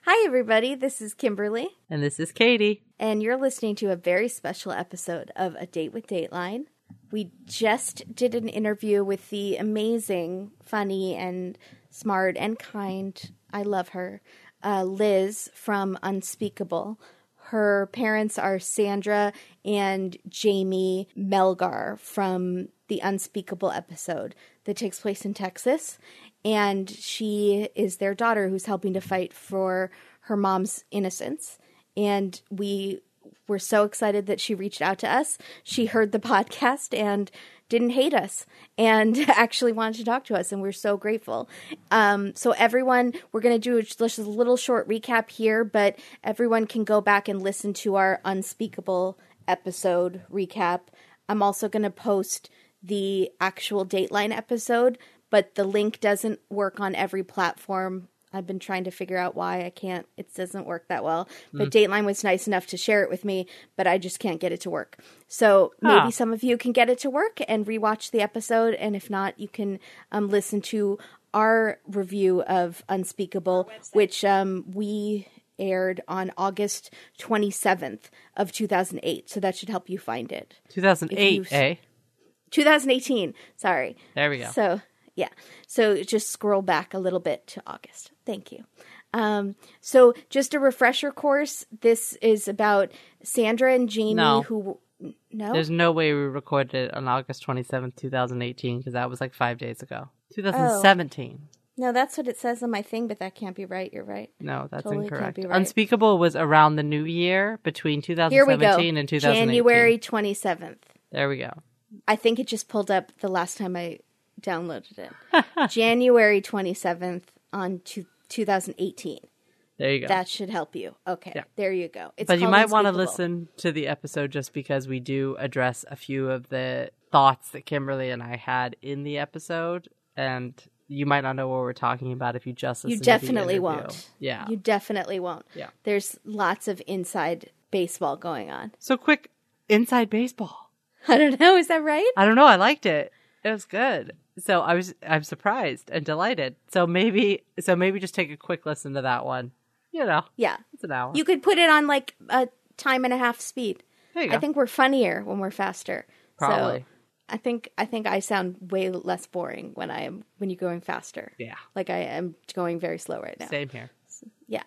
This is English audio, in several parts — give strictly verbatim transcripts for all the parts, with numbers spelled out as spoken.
Hi, everybody. This is Kimberly. And this is Katie. And you're listening to a very special episode of A Date with Dateline. We just did an interview with the amazing, funny, and smart and kind, I love her, uh, Liz from Unspeakable. Her parents are Sandra and Jamie Melgar from the Unspeakable episode that takes place in Texas. And she is their daughter who's helping to fight for her mom's innocence. And we were so excited that she reached out to us. She heard the podcast and didn't hate us and actually wanted to talk to us. And we're so grateful. Um, so everyone, we're going to do just a little short recap here, but everyone can go back and listen to our Unspeakable episode recap. I'm also going to post the actual Dateline episode, but the link doesn't work on every platform. I've been trying to figure out why I can't. It doesn't work that well. But mm. Dateline was nice enough to share it with me, but I just can't get it to work. So maybe ah. some of you can get it to work and rewatch the episode. And if not, you can um, listen to our review of Unspeakable, which um, we aired on August twenty-seventh of two thousand eight. So that should help you find it. two thousand eight, eh? twenty eighteen. Sorry. There we go. So... Yeah, so just scroll back a little bit to August. Thank you. Um, so just a refresher course. This is about Sandra and Jamie no. who... No? There's no way we recorded it on August twenty-seventh, twenty eighteen, because that was like five days ago. twenty seventeen. Oh. No, that's what it says on my thing, but that can't be right. You're right. No, that's totally incorrect. Can't be right. Unspeakable was around the new year between two thousand seventeen and two thousand eighteen. January twenty-seventh. There we go. I think it just pulled up the last time I... downloaded it. January twenty-seventh on two, twenty eighteen. There you go. That should help you. Okay, yeah. There you go. It's but you might want to listen to the episode just because we do address a few of the thoughts that Kimberly and I had in the episode, and you might not know what we're talking about if you just listen you definitely to the won't. Yeah. You definitely won't. Yeah. There's lots of inside baseball going on. So quick, inside baseball. I don't know. Is that right? I don't know. I liked it. It was good. So I was, I'm surprised and delighted. So maybe, so maybe just take a quick listen to that one. You know, yeah, it's an hour. You could put it on like a time and a half speed. There you go. I think we're funnier when we're faster. Probably. So I think I think I sound way less boring when I am when you're going faster. Yeah, like I am going very slow right now. Same here. So, yeah,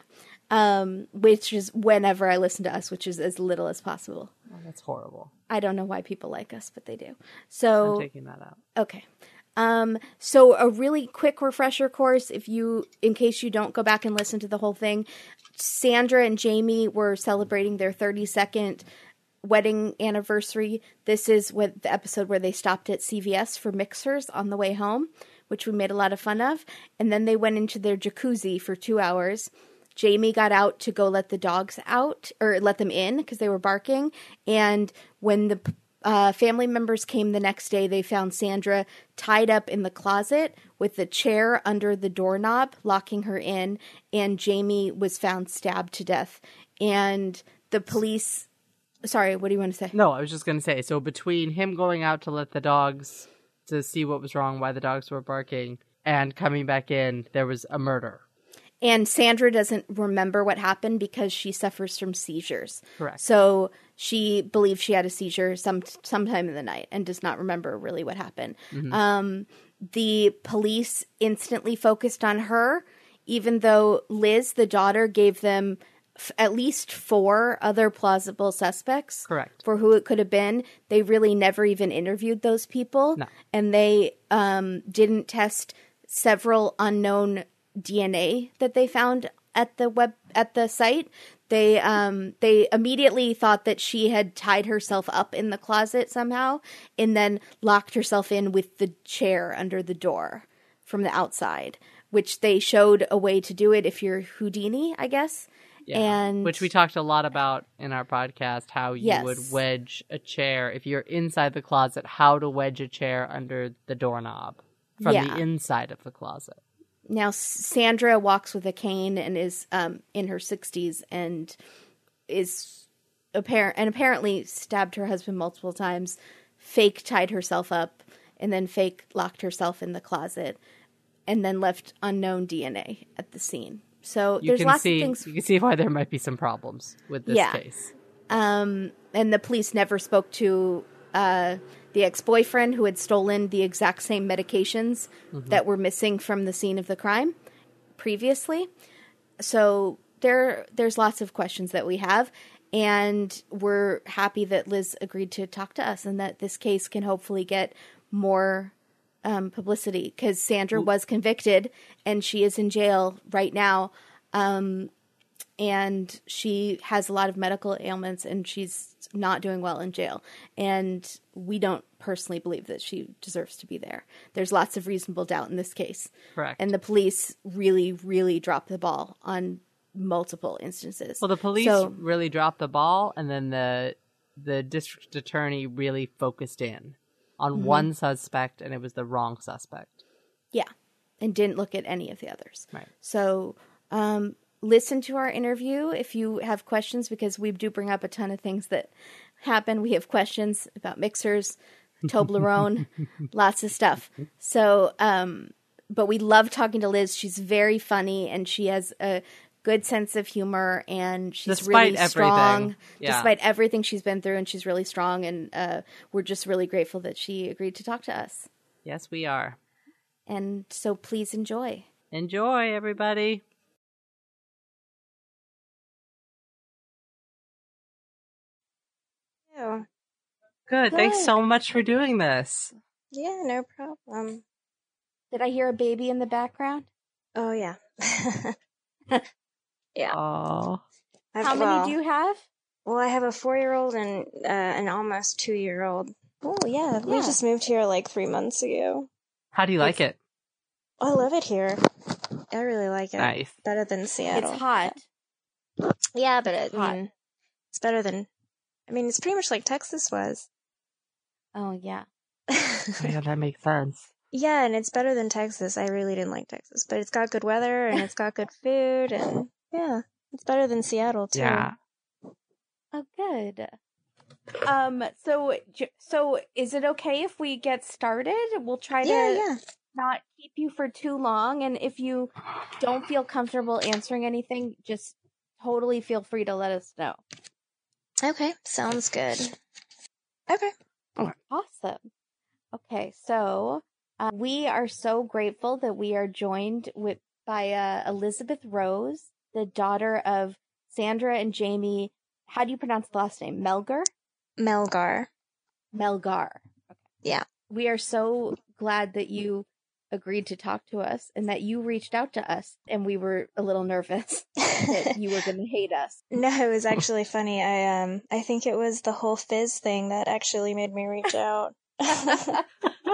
um, which is whenever I listen to us, which is as little as possible. Oh, that's horrible. I don't know why people like us, but they do. So I'm taking that out. Okay. Um, so a really quick refresher course, if you, in case you don't go back and listen to the whole thing, Sandra and Jamie were celebrating their thirty-second wedding anniversary. This is what the episode where they stopped at C V S for mixers on the way home, which we made a lot of fun of. And then they went into their jacuzzi for two hours. Jamie got out to go let the dogs out, or let them in because they were barking. And when the Uh, family members came the next day, they found Sandra tied up in the closet with the chair under the doorknob, locking her in, and Jamie was found stabbed to death. And the police... Sorry, what do you want to say? No, I was just going to say, so between him going out to let the dogs, to see what was wrong, why the dogs were barking, and coming back in, there was a murder. And Sandra doesn't remember what happened because she suffers from seizures. Correct. So she believes she had a seizure some sometime in the night and does not remember really what happened. Mm-hmm. Um, the police instantly focused on her, even though Liz, the daughter, gave them f- at least four other plausible suspects. Correct. For who it could have been. They really never even interviewed those people. No. And they um, didn't test several unknown D N A that they found at the web at the site. They um they immediately thought that she had tied herself up in the closet somehow and then locked herself in with the chair under the door from the outside, which they showed a way to do it if you're Houdini, I guess. Yeah, and which we talked a lot about in our podcast, how you yes. would wedge a chair if you're inside the closet, how to wedge a chair under the doorknob from yeah. the inside of the closet. Now, Sandra walks with a cane and is um, in her sixties and is apparent and apparently stabbed her husband multiple times, fake tied herself up, and then fake locked herself in the closet, and then left unknown D N A at the scene. So you there's can lots see, of things. You can see why there might be some problems with this Yeah. case. Um, and the police never spoke to uh, the ex-boyfriend who had stolen the exact same medications mm-hmm. that were missing from the scene of the crime previously. So there, there's lots of questions that we have, and we're happy that Liz agreed to talk to us and that this case can hopefully get more um, publicity, because Sandra was convicted and she is in jail right now. Um, and she has a lot of medical ailments and she's not doing well in jail. And we don't personally believe that she deserves to be there. There's lots of reasonable doubt in this case. Correct. And the police really, really dropped the ball on multiple instances. Well, the police so, really dropped the ball, and then the the district attorney really focused in on mm-hmm. one suspect, and it was the wrong suspect. Yeah, and didn't look at any of the others. Right. So um, listen to our interview if you have questions, because we do bring up a ton of things that happen. We have questions about mixers, Toblerone, lots of stuff. So, um, but we love talking to Liz. She's very funny, and she has a good sense of humor, and she's despite really strong everything. Yeah. despite everything she's been through, and she's really strong, and uh, we're just really grateful that she agreed to talk to us. Yes, we are. And so please enjoy. Enjoy, everybody. Yeah. Good. Good. Thanks so much for doing this. Yeah, no problem. Did I hear a baby in the background? Oh, yeah. Yeah. Oh. How well, many do you have? Well, I have a four-year-old and uh, an almost two-year-old. Oh, yeah. We Yeah. just moved here like three months ago. How do you like it? I love it here. I really like it. Nice. Better than Seattle. It's hot. Yeah, but it, It's hot. I mean, it's better than... I mean, it's pretty much like Texas was. Oh, yeah. Yeah, that makes sense. Yeah, and it's better than Texas. I really didn't like Texas, but it's got good weather and it's got good food, and yeah, it's better than Seattle too. Yeah. Oh, good. Um. So, so is it okay if we get started? We'll try to Yeah, yeah. not keep you for too long, and if you don't feel comfortable answering anything, just totally feel free to let us know. Okay, sounds good. Okay. Awesome. Okay, so uh, we are so grateful that we are joined with by uh, Elizabeth Rose, the daughter of Sandra and Jamie. How do you pronounce the last name? Melgar? Melgar. Melgar. Okay. Yeah. We are so glad that you agreed to talk to us and that you reached out to us, and we were a little nervous that you were going to hate us. No, it was actually funny. I um, I think it was the whole fizz thing that actually made me reach out. And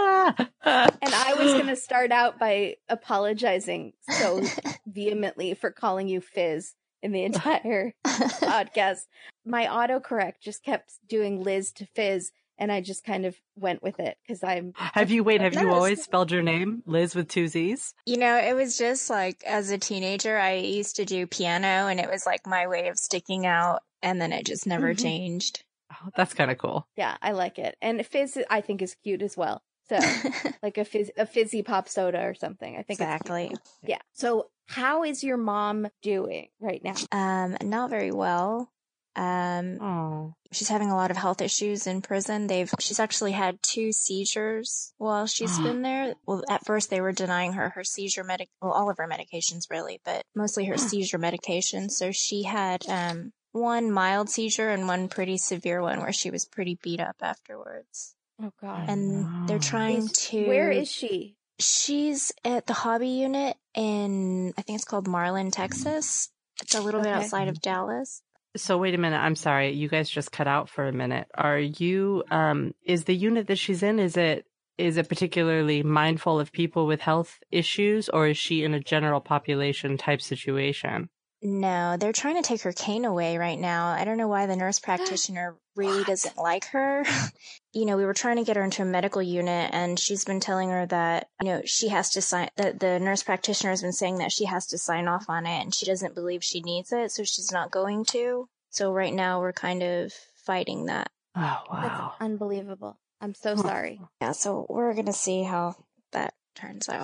I was going to start out by apologizing so vehemently for calling you Fizz in the entire podcast. My autocorrect just kept doing Liz to Fizz, and I just kind of went with it because I'm. Have you wait? Have you No, always spelled your name Liz with two Z's? You know, it was just like as a teenager, I used to do piano, and it was like my way of sticking out, and then it just never Mm-hmm. changed. Oh, that's kind of cool. Yeah, I like it, and Fizz I think is cute as well. So like a fizz, a fizzy pop soda or something. I think Exactly. It's cute. Yeah. So how is your mom doing right now? Um, not very well. Um, Oh. she's having a lot of health issues in prison. They've she's actually had two seizures while she's been there. Well, at first they were denying her her seizure medic, well, all of her medications really, but mostly her seizure medication. So she had um one mild seizure and one pretty severe one where she was pretty beat up afterwards. Oh God. And they're trying Is- to. Where is she? She's at the hobby unit in, I think it's called Marlin, Texas. It's a little bit Okay. outside of Dallas. So wait a minute. I'm sorry. You guys just cut out for a minute. Are you? Um, is the unit that she's in? Is it? Is it particularly mindful of people with health issues, or is she in a general population type situation? No, they're trying to take her cane away right now. I don't know why the nurse practitioner really doesn't like her. You know, we were trying to get her into a medical unit, and she's been telling her that, you know, she has to sign, that the nurse practitioner has been saying that she has to sign off on it, and she doesn't believe she needs it, so she's not going to. So right now we're kind of fighting that. Oh That's wow. unbelievable. I'm so sorry. Yeah, so we're going to see how that turns out.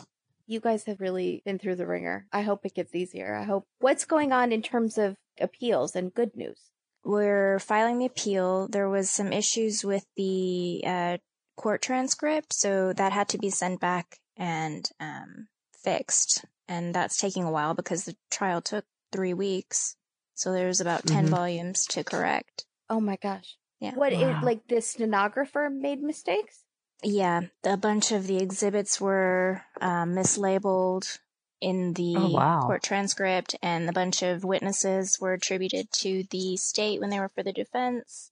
You guys have really been through the ringer. I hope it gets easier. I hope. What's going on in terms of appeals and good news? We're filing the appeal. There was some issues with the uh, court transcript, so that had to be sent back and um, fixed. And that's taking a while because the trial took three weeks. So there's about ten mm-hmm. volumes to correct. Oh my gosh. Yeah. What, Wow. it, like the stenographer made mistakes? Yeah. A bunch of the exhibits were um, mislabeled in the oh, wow. court transcript, and a bunch of witnesses were attributed to the state when they were for the defense.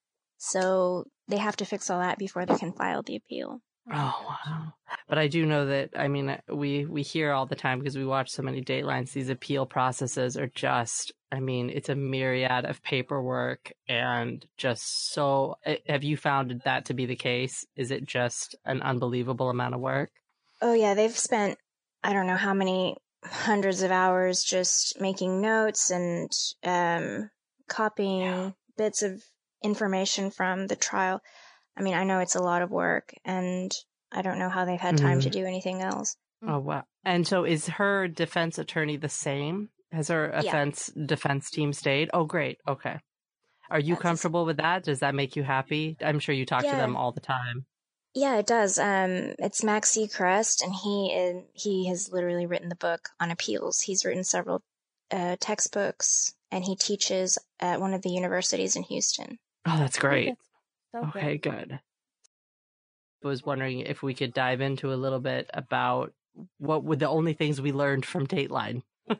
So they have to fix all that before they can file the appeal. Oh, wow. But I do know that, I mean, we, we hear all the time because we watch so many Datelines, these appeal processes are just, I mean, it's a myriad of paperwork and just so, have you found that to be the case? Is it just an unbelievable amount of work? Oh, yeah. They've spent, I don't know how many hundreds of hours just making notes and um, copying yeah. bits of information from the trial. I mean, I know it's a lot of work, and I don't know how they've had time mm-hmm. to do anything else. Oh, wow. And so is her defense attorney the same? Has her offense yeah. defense team stayed? Oh, great. Okay. Are you That's comfortable a... with that? Does that make you happy? I'm sure you talk yeah. to them all the time. Yeah, it does. Um, it's Max Seacrest, and he is, he has literally written the book on appeals. He's written several uh, textbooks, and he teaches at one of the universities in Houston. Oh, that's great. So okay, good. good. I was wondering if we could dive into a little bit about what were the only things we learned from Dateline.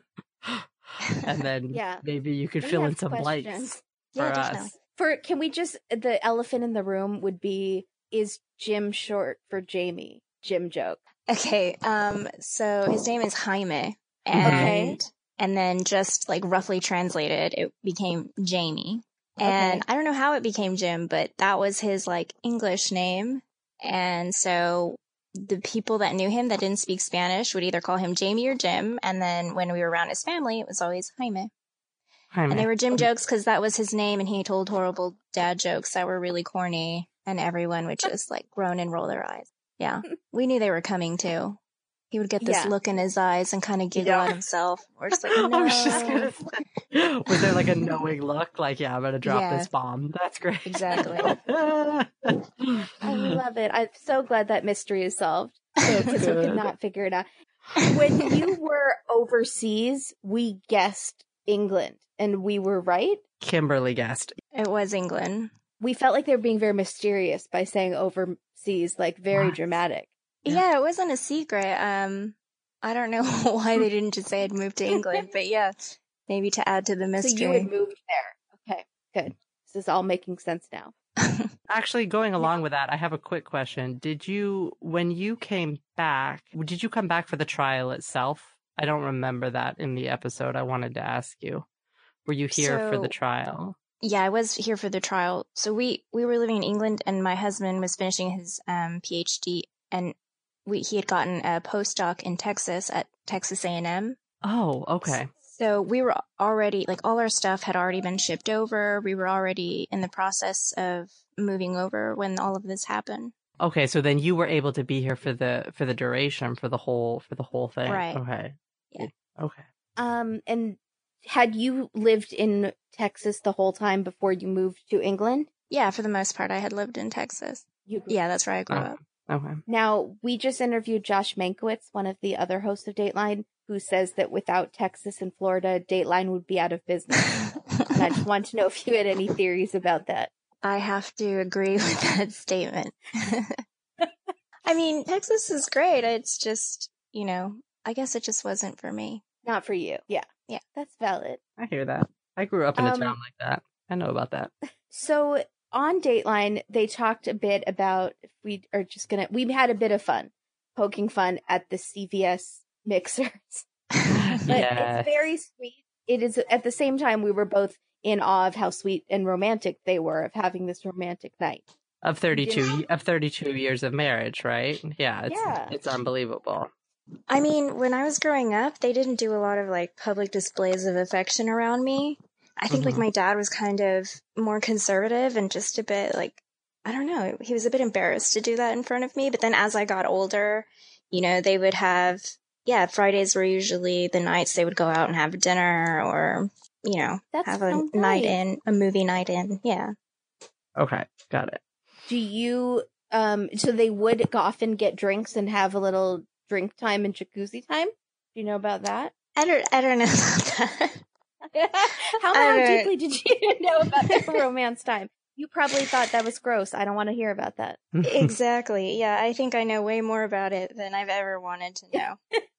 And then yeah. maybe you could we fill in some questions. blanks yeah, for definitely. us. For can we just the elephant in the room would be is Jim short for Jamie? Jim joke. Okay, um so his name is Jaime, and okay. and then just like roughly translated it became Jamie. And okay. I don't know how it became Jim, but that was his like English name. And so the people that knew him that didn't speak Spanish would either call him Jamie or Jim. And then when we were around his family, it was always Jaime. Jaime. And they were Jim jokes because that was his name, and he told horrible dad jokes that were really corny, and everyone would just like groan and roll their eyes. Yeah. We knew they were coming too. He would get this yeah. look in his eyes and kind of giggle yeah. at himself. We're just like, no. I was just gonna say, was there like a knowing look? Like, yeah, I'm going to drop yeah. this bomb. That's great. Exactly. I love it. I'm so glad that mystery is solved. Because we could not figure it out. When you were overseas, we guessed England, and we were right. Kimberly guessed. It was England. We felt like they were being very mysterious by saying overseas, like very what? dramatic. Yeah. yeah, it wasn't a secret. Um, I don't know why they didn't just say I'd moved to England, but yeah, maybe to add to the mystery. So you had moved there. Okay, good. This is all making sense now. Actually, going along with that, I have a quick question. Did you, when you came back, did you come back for the trial itself? I don't remember that in the episode. I wanted to ask you. Were you here so, for the trial? Yeah, I was here for the trial. So we, we were living in England, and my husband was finishing his um, PhD, and we he had gotten a postdoc in Texas at Texas A and M. Oh, okay. So we were already, like, all our stuff had already been shipped over. We were already in the process of moving over when all of this happened. Okay, so then you were able to be here for the for the duration, for the whole for the whole thing. Right. Okay. Yeah. Okay. Um, and had you lived in Texas the whole time before you moved to England? Yeah, for the most part, I had lived in Texas. You yeah, that's where I grew oh, up. Okay. Now, we just interviewed Josh Mankiewicz, one of the other hosts of Dateline, who says that without Texas and Florida, Dateline would be out of business. And I just want to know if you had any theories about that. I have to agree with that statement. I mean, Texas is great. It's just, you know, I guess it just wasn't for me. Not for you. Yeah. Yeah. That's valid. I hear that. I grew up in a Um, town like that. I know about that. So on Dateline, they talked a bit about, if we are just going to, we had a bit of fun, poking fun at the C V S mixers. But Yes. it's very sweet. It is, at the same time, we were both in awe of how sweet and romantic they were, of having this romantic night. Of thirty-two of thirty-two years of marriage, right? Yeah, it's Yeah. it's unbelievable. I mean, when I was growing up, they didn't do a lot of like public displays of affection around me. I think Mhm. like my dad was kind of more conservative and just a bit like, I don't know, he was a bit embarrassed to do that in front of me. But then as I got older, you know, they would have yeah, Fridays were usually the nights they would go out and have dinner or, you know, That's have a so night nice. in, a movie night in. Yeah. Okay, got it. Do you, um, so they would often get drinks and have a little drink time and jacuzzi time? Do you know about that? I don't, I don't know about that. how, I how don't- deeply did you know about their romance time? You probably thought that was gross. I don't want to hear about that. Exactly. Yeah, I think I know way more about it than I've ever wanted to know.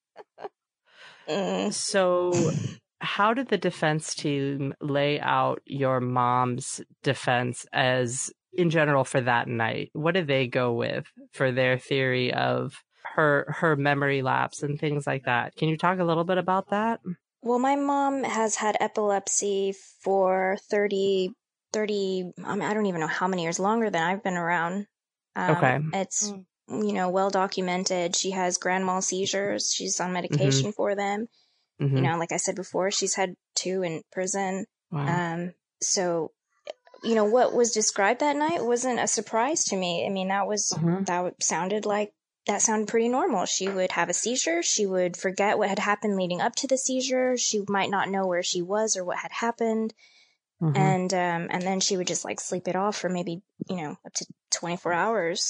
Mm. So, how did the defense team lay out your mom's defense as in general for that night? What did they go with for their theory of her her memory lapse and things like that? Can you talk a little bit about that? Well, my mom has had epilepsy for thirty, thirty, I mean, I don't even know how many years, longer than I've been around. Um, Okay. It's, Mm. you know, well documented. She has grand mal seizures. She's on medication for them. Mhm. You know, like I said before, she's had two in prison. Wow. Um, so, you know, what was described that night wasn't a surprise to me. I mean, that was, Mhm. that would- sounded like, that sounded pretty normal. She would have a seizure. She would forget what had happened leading up to the seizure. She might not know where she was or what had happened. Mhm. And, um, and then she would just like sleep it off for maybe, you know, up to twenty-four hours.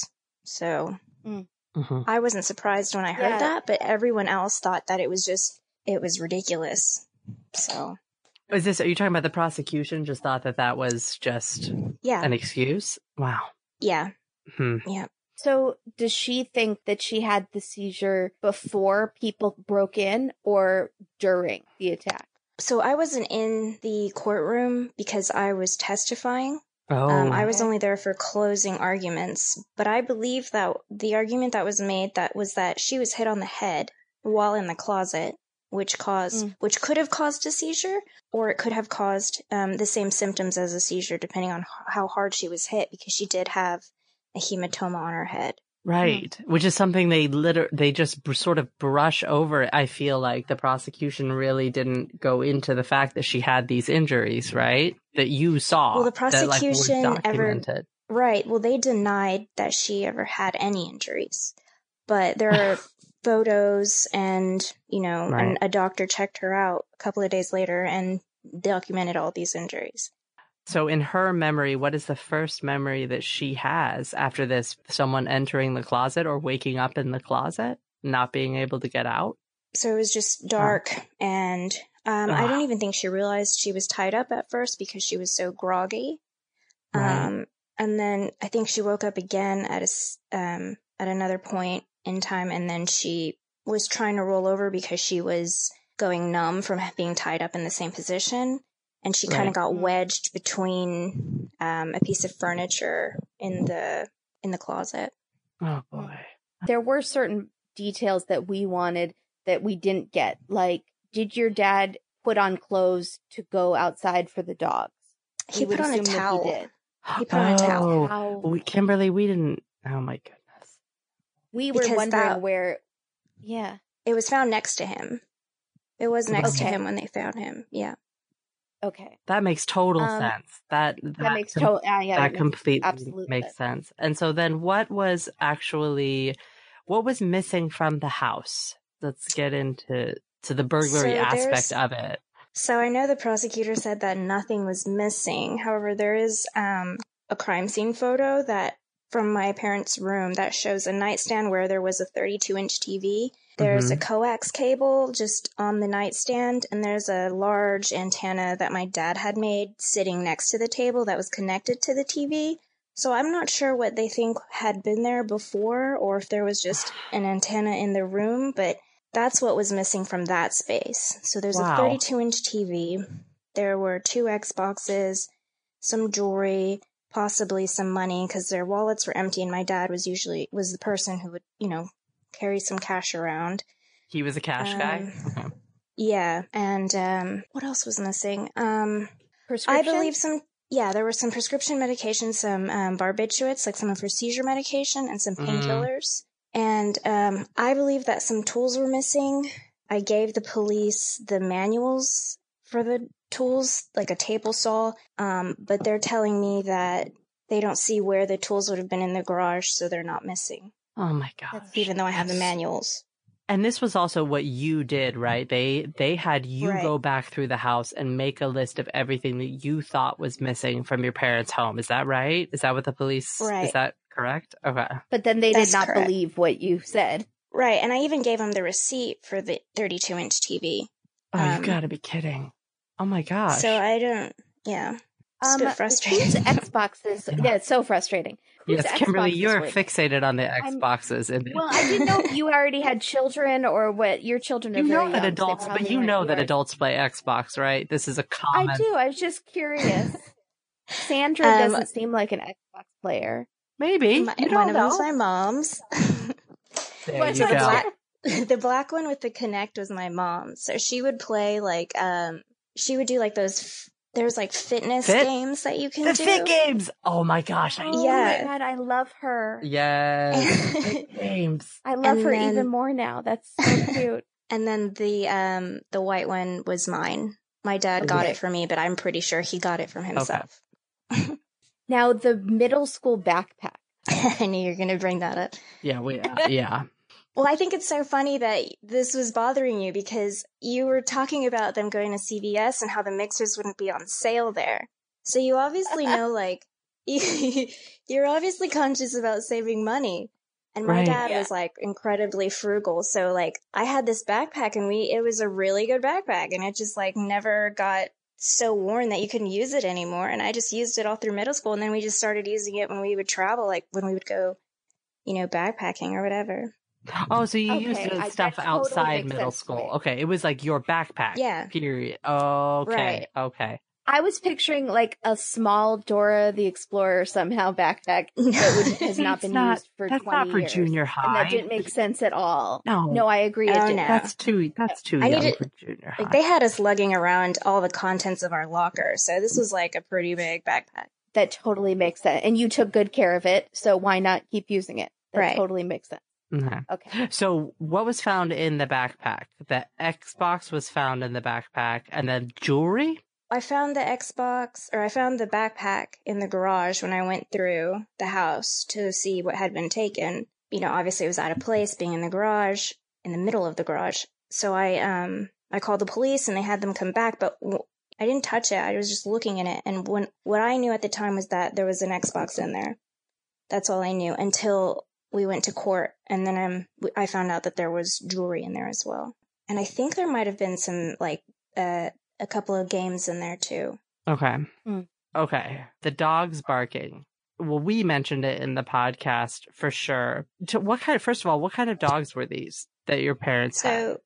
So Mhm. I wasn't surprised when I heard Yeah. that, but everyone else thought that it was just, it was ridiculous. So, Is this? Are you talking about the prosecution? Just thought that that was just yeah. an excuse? Wow. Yeah. Hmm. Yeah. So does she think that she had the seizure before people broke in or during the attack? So I wasn't in the courtroom because I was testifying. Oh. Um, I was Okay. only there for closing arguments, but I believe that the argument that was made that was that she was hit on the head while in the closet, which caused, Mm. which could have caused a seizure, or it could have caused um, the same symptoms as a seizure, depending on h- how hard she was hit, because she did have a hematoma on her head. Right, which is something they liter- they just br- sort of brush over. I feel like the prosecution really didn't go into the fact that she had these injuries, right? That you saw. Well, the that, like, were prosecution ever- documented. Right. Well, they denied that she ever had any injuries, but there are photos and, you know, Right. and a doctor checked her out a couple of days later and documented all these injuries. So in her memory, what is the first memory that she has after this? Someone entering the closet or waking up in the closet, not being able to get out? So it was just dark, and um, I Ugh. don't even think she realized she was tied up at first because she was so groggy. Right. Um, and then I think she woke up again at a s- um, at another point in time, and then she was trying to roll over because she was going numb from being tied up in the same position, and she kind Right. of got wedged between um, a piece of furniture in the in the closet. Oh boy. There were certain details that we wanted that we didn't get. Like, did your dad put on clothes to go outside for the dogs? He We would put on a assume that towel. He did. He put on a towel. Oh, How we, Kimberly, we didn't. Oh my goodness. we were Because wondering that- where. Yeah. It was found next to him. It was next to Okay. him when they found him. Yeah. Okay. That makes total Um, sense. That that, That makes com- total. Uh, yeah. that That makes completely absolute makes sense. sense. And so then, what was actually what was missing from the house? Let's get into to the burglary So aspect there's- of it. So I know the prosecutor said that nothing was missing. However, there is um, a crime scene photo that from my parents' room that shows a nightstand where there was a thirty-two inch T V. There's Mhm. a coax cable just on the nightstand, and there's a large antenna that my dad had made sitting next to the table that was connected to the T V. So I'm not sure what they think had been there before or if there was just an antenna in the room, but that's what was missing from that space. So there's Wow. a thirty-two inch T V. There were two Xboxes, some jewelry, possibly some money because their wallets were empty, and my dad was usually was the person who would, you know, carry some cash around. He was a cash guy. Um, Yeah, and um, what else was missing? Um, I Prescription. believe some. Yeah, there were some prescription medications, some um, barbiturates, like some of her seizure medication, and some Mm. painkillers. And um, I believe that some tools were missing. I gave the police the manuals for the tools, like a table saw, um, but they're telling me that they don't see where the tools would have been in the garage, so they're not missing, Oh my gosh. even though I have the That's- manuals. And this was also what you did, right? They they had you Right. go back through the house and make a list of everything that you thought was missing from your parents' home. Is that right? Is that what the police, is Right. that correct? Okay. But then they That's did not correct. believe what you said. Right, and I even gave him the receipt for the thirty-two inch T V. Oh, you Um, gotta be kidding. Oh my gosh. So I don't, yeah. It's a Um, bit whose frustrating. Xboxes? Yeah, it's so frustrating. Whose Yes, Kimberly, Xboxes you're were they? fixated on the I'm- Xboxes. And Well, I didn't know if you already had children or what. Your children are you very know that young, so they adults, but probably you weren't know that yours. adults play Xbox, right? This is a common. I do. I was just curious. Sandra Um, doesn't seem like an Xbox player. Maybe. My, you one don't of them's know. my mom's. There What's you up, go. Black? The black one with the Kinect was my mom. So she would play like, um, she would do like those, f- there's like fitness Fit? games that you can The do. Fit Games. Oh my gosh. I Oh Yeah. my god, I love her. Yes. Fit Games. I love And her then- even more now. That's so cute. And then the, um, the white one was mine. My dad got Okay. it for me, but I'm pretty sure he got it from himself. Now the middle school backpack. I knew you were going to bring that up. Yeah, we, uh, yeah. Well, I think it's so funny that this was bothering you because you were talking about them going to C V S and how the mixers wouldn't be on sale there. So you obviously know, like, you're obviously conscious about saving money. And my Right. dad Yeah. was like incredibly frugal. So like I had this backpack and we, it was a really good backpack and it just like never got so worn that you couldn't use it anymore. And I just used it all through middle school. And then we just started using it when we would travel, like when we would go, you know, backpacking or whatever. Oh, so you Okay, used I- the that stuff totally outside makes middle sense to school. me. Okay, it was like your backpack. Yeah. Period. Okay. Right. Okay. I was picturing like a small Dora the Explorer somehow backpack that would, has not It's been not- used for that's twenty not for years. junior And high. that didn't make sense at all. No. No, I agree. It Oh, didn't. no. That's too. That's too I young needed- for junior high. Like they had us lugging around all the contents of our locker. So this was like a pretty big backpack. That totally makes sense. And you took good care of it, so why not keep using it? That Right. totally makes sense. Okay. Okay. So, what was found in the backpack? The Xbox was found in the backpack, and then jewelry. I found the Xbox, or I found the backpack in the garage when I went through the house to see what had been taken. You know, obviously it was out of place being in the garage, in the middle of the garage. So I, um, I called the police and they had them come back, but w- I didn't touch it. I was just looking in it. And when, what I knew at the time was that there was an Xbox in there. That's all I knew until we went to court. And then um, I found out that there was jewelry in there as well. And I think there might have been some, like, uh, a couple of games in there too. Okay. Hmm. Okay. The dog's barking. Well, we mentioned it in the podcast for sure. To what kind of? First of all, what kind of dogs were these that your parents had? So,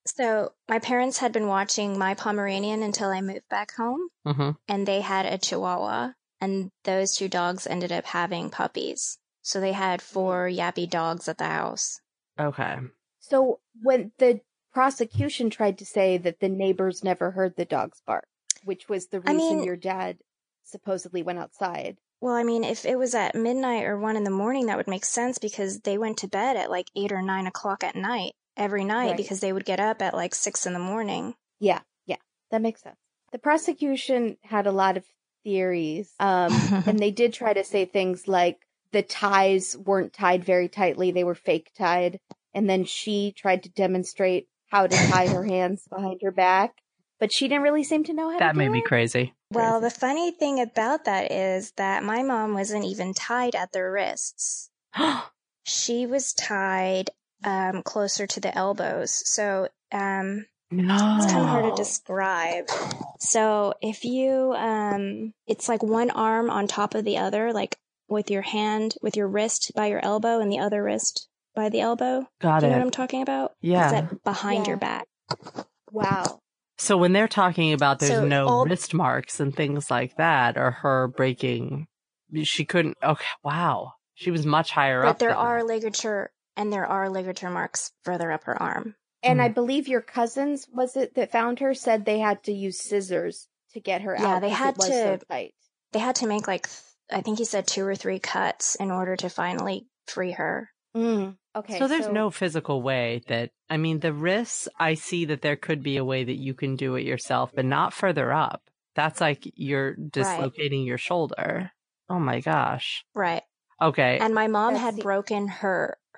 so my parents had been watching My Pomeranian until I moved back home, Mm-hmm. and they had a Chihuahua, and those two dogs ended up having puppies. So they had four yappy dogs at the house. Okay. So when the prosecution tried to say that the neighbors never heard the dogs bark, which was the I reason mean- your dad supposedly went outside. Well, I mean, if it was at midnight or one in the morning, that would make sense because they went to bed at like eight or nine o'clock at night every night Right. because they would get up at like six in the morning. Yeah, yeah, that makes sense. The prosecution had a lot of theories, um, and they did try to say things like the ties weren't tied very tightly; they were fake tied. And then she tried to demonstrate how to tie her hands behind her back, but she didn't really seem to know how That to do made me it. crazy. Well, the funny thing about that is that my mom wasn't even tied at the wrists. She was tied um, closer to the elbows. So um, No. it's kind of hard to describe. So if you, um, it's like one arm on top of the other, like with your hand, with your wrist by your elbow and the other wrist by the elbow. Got Do you know what it. I'm talking about? Yeah. Is that behind Yeah. your back? Wow. So when they're talking about there's So no all- wrist marks and things like that, or her breaking, she couldn't. Okay, wow, she was much higher up. But there than are that. ligature, and there are ligature marks further up her arm. And Hmm. I believe your cousins, was it that found her, said they had to use scissors to get her Yeah, out. they 'cause had it was to- so tight. They had to make like, th- I think he said two or three cuts in order to finally free her. Mm. Okay. so there's no physical way that, I mean, the wrists, I see that there could be a way that you can do it yourself, but not further up. That's like you're dislocating your shoulder. Oh my gosh. Right. Okay. And my mom That's had the- broken her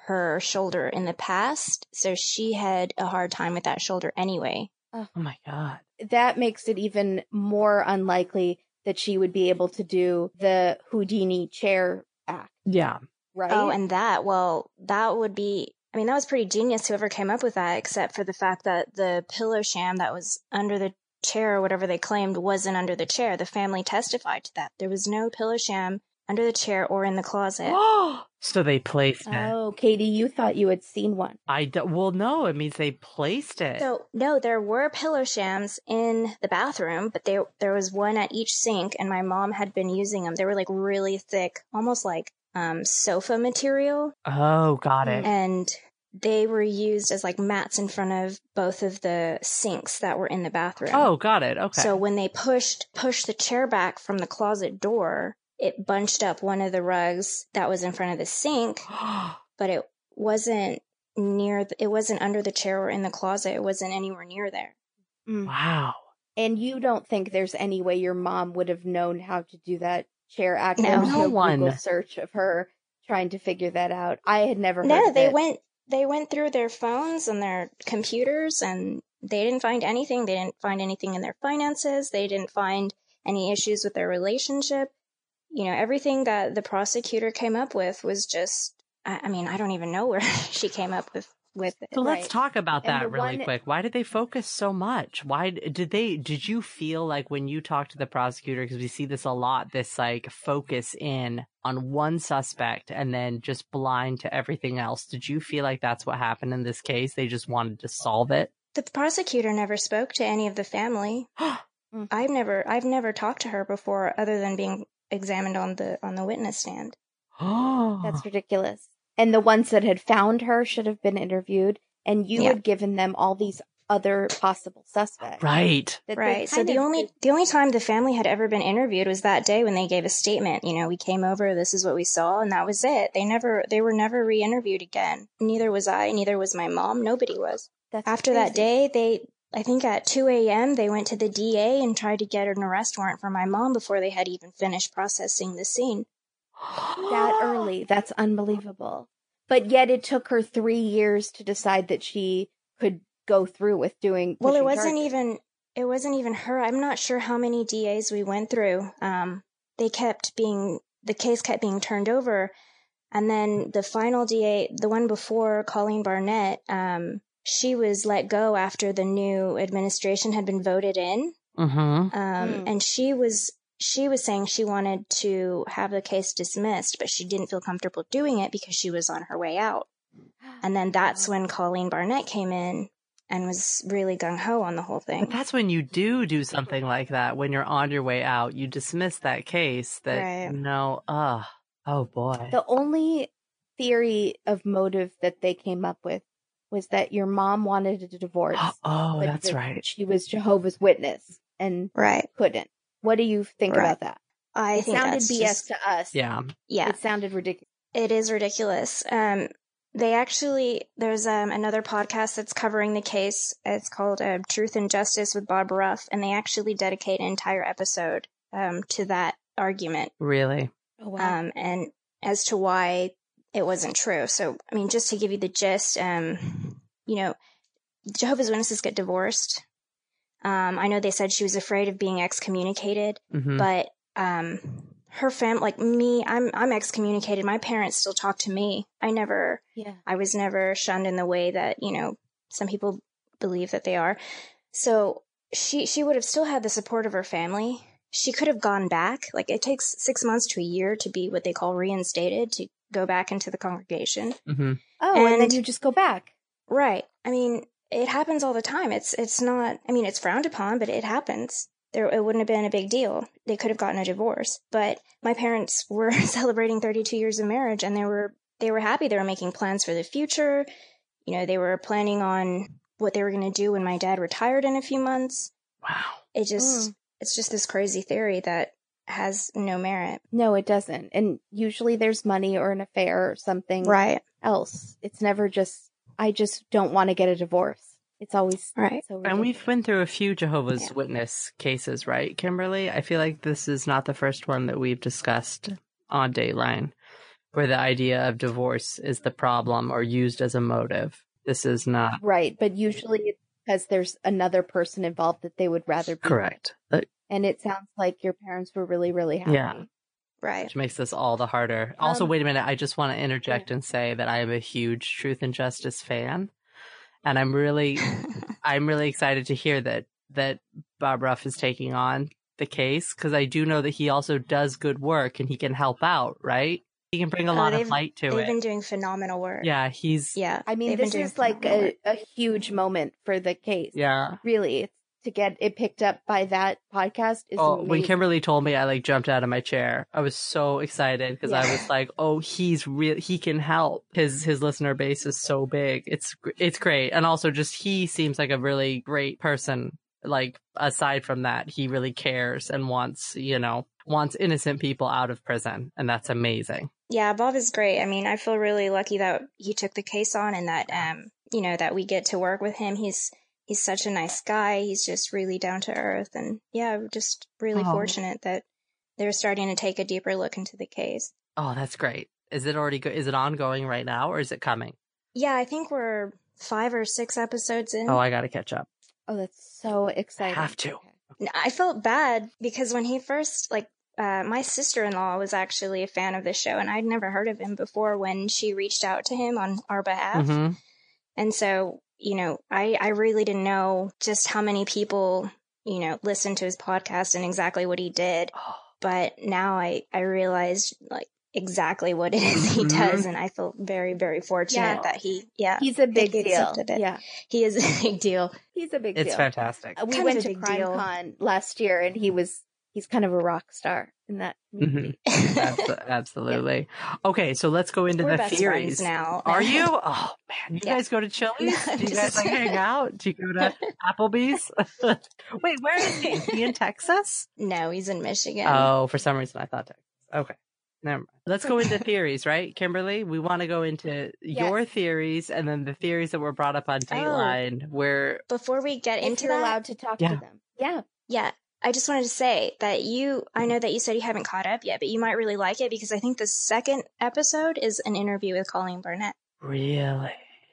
her shoulder in the past, so she had a hard time with that shoulder anyway. Oh my God. That makes it even more unlikely that she would be able to do the Houdini chair act. Yeah. Right? Oh, and that, well, that would be, I mean, that was pretty genius, whoever came up with that, except for the fact that the pillow sham that was under the chair, or whatever they claimed, wasn't under the chair. The family testified to that. There was no pillow sham under the chair or in the closet. So they placed it. Oh, Katie, you thought you had seen one. I do, well, no, it means they placed it. So, no, there were pillow shams in the bathroom, but they, there was one at each sink, and my mom had been using them. They were like really thick, almost like um, sofa material. Oh, got it. And they were used as like mats in front of both of the sinks that were in the bathroom. Oh, got it. Okay. So when they pushed pushed the chair back from the closet door, it bunched up one of the rugs that was in front of the sink, but it wasn't near, the, it wasn't under the chair or in the closet. It wasn't anywhere near there. Mm. Wow. And you don't think there's any way your mom would have known how to do that chair act? No. There was no one. Google search of her trying to figure that out. I had never heard No, of they it. went they went through their phones and their computers, and they didn't find anything. They didn't find anything in their finances. They didn't find any issues with their relationship. You know, everything that the prosecutor came up with was just, I, I mean, I don't even know where she came up with, with it. So let's Right. talk about And that the really one- quick. Why did they focus so much? Why did they, did you feel like when you talked to the prosecutor, because we see this a lot, this like focus in on one suspect and then just blind to everything else. Did you feel like that's what happened in this case? They just wanted to solve it? The prosecutor never spoke to any of the family. I've never, I've never talked to her before, other than being examined on the on the witness stand. Oh, That's ridiculous. And the ones that had found her should have been interviewed, and you Yeah. had given them all these other possible suspects. right. that they Right. So kind the of- only the only time the family had ever been interviewed was that day when they gave a statement. You know, we came over, this is what we saw, and that was it. They never they were never re-interviewed again. Neither was I, neither was my mom, nobody was. That's After that crazy. day, they I think at two a.m. they went to the D A and tried to get an arrest warrant for my mom before they had even finished processing the scene. that early. That's unbelievable. But yet it took her three years to decide that she could go through with doing. Well, it pushing wasn't charges. even it wasn't even her. I'm not sure how many D As we went through. Um, they kept being the case kept being turned over, and then the final D A, the one before Colleen Barnett, um, she was let go after the new administration had been voted in, Mm-hmm. um, Mm. and she was she was saying she wanted to have the case dismissed, but she didn't feel comfortable doing it because she was on her way out. And then that's when Colleen Barnett came in and was really gung-ho on the whole thing. But that's when you do do something like that. When you're on your way out, you dismiss that case that, Right. you know, uh, oh boy. The only theory of motive that they came up with was that your mom wanted a divorce. Oh, but that's that right. She was Jehovah's Witness and Right. couldn't. What do you think Right. about that? I It think sounded that's B S just- to us. Yeah. yeah, It sounded ridiculous. it is ridiculous. Um, they actually, there's um, another podcast that's covering the case. It's called uh, Truth and Justice with Bob Ruff, and they actually dedicate an entire episode um, to that argument. Really. Oh, wow. um, and as to why it wasn't true. So, I mean, just to give you the gist, um, you know, Jehovah's Witnesses get divorced. Um, I know they said she was afraid of being excommunicated, Mm-hmm. but um, her fam, like me, I'm I'm excommunicated. My parents still talk to me. I never, yeah. I was never shunned in the way that, you know, some people believe that they are. So she she would have still had the support of her family. She could have gone back. Like, it takes six months to a year to be what they call reinstated, to go back into the congregation. Mm-hmm. Oh, and, then And- you just go back. Right. I mean, it happens all the time. It's it's not, I mean, it's frowned upon, but it happens. There, it wouldn't have been a big deal. They could have gotten a divorce. But my parents were celebrating thirty-two years of marriage, and they were they were happy. They were making plans for the future. You know, they were planning on what they were going to do when my dad retired in a few months. Wow. It just Mm. it's just this crazy theory that has no merit. No, it doesn't. And usually there's money or an affair or something Right. else. It's never just, I just don't want to get a divorce. It's always Right. so And ridiculous. we've been through a few Jehovah's Yeah. Witness cases, right, Kimberly? I feel like this is not the first one that we've discussed on Dateline. where the idea of divorce is the problem or used as a motive. This is not. Right, but usually it's because there's another person involved that they would rather be correct. with. And it sounds like your parents were really, really happy. Yeah. Right. Which makes this all the harder. Also, Um, wait a minute. I just want to interject yeah. and say that I am a huge Truth and Justice fan. And I'm really, I'm really excited to hear that, that Bob Ruff is taking on the case, because I do know that he also does good work and he can help out, right? He can bring a Oh, lot of they've- light to They've it. been doing phenomenal work. Yeah, he's, Yeah. I mean, they've been this doing is like phenomenal a, work. a huge moment for the case. yeah. Really, it's to get it picked up by that podcast is Oh, amazing. when Kimberly told me, I like jumped out of my chair. I was so excited because I Yeah. was like, "Oh, he's real. He can help. His his listener base is so big. It's it's great." And also, just he seems like a really great person. Like aside from that, he really cares and wants you know wants innocent people out of prison, and that's amazing. Yeah, Bob is great. I mean, I feel really lucky that he took the case on and that um, you know, that we get to work with him. He's he's such a nice guy. He's just really down to earth, and yeah, we're just really Oh. fortunate that they're starting to take a deeper look into the case. Oh, that's great. Is it already go- is it ongoing right now or is it coming? Yeah, I think we're five or six episodes in. Oh, I got to catch up. Oh, that's so exciting. have to. Okay. I felt bad because when he first, like, uh, my sister-in-law was actually a fan of the show, and I'd never heard of him before when she reached out to him on our behalf. hmm And so, you know, I, I really didn't know just how many people, you know, listened to his podcast and exactly what he did. Oh, But now I, I realized, like, exactly what it is he Mhm. does, and I feel very, very fortunate Yeah. that he, yeah, He's a big he deal. accepted it. Yeah, he is a big deal. he's a big it's deal. fantastic. Uh, We Kind of went a to big deal. CrimeCon last year, and he was he's kind of a rock star in that community. Abs- Absolutely. Okay, so let's go into We're the best theories. friends now. Are you? Oh man, you Yeah. guys go to Chili's? No, Do you just- guys like hang out? Do you go to Applebee's? Wait, where is he? Is he in Texas? No, he's in Michigan. Oh, for some reason I thought Texas. Okay. Never mind. Let's go into theories, right, Kimberly? We want to go into Yes. your theories and then the theories that were brought up on Dateline, where Before we get If into you're that, allowed to talk Yeah. to them, yeah. yeah, I just wanted to say that you, I know that you said you haven't caught up yet, but you might really like it because I think the second episode is an interview with Colleen Burnett. really.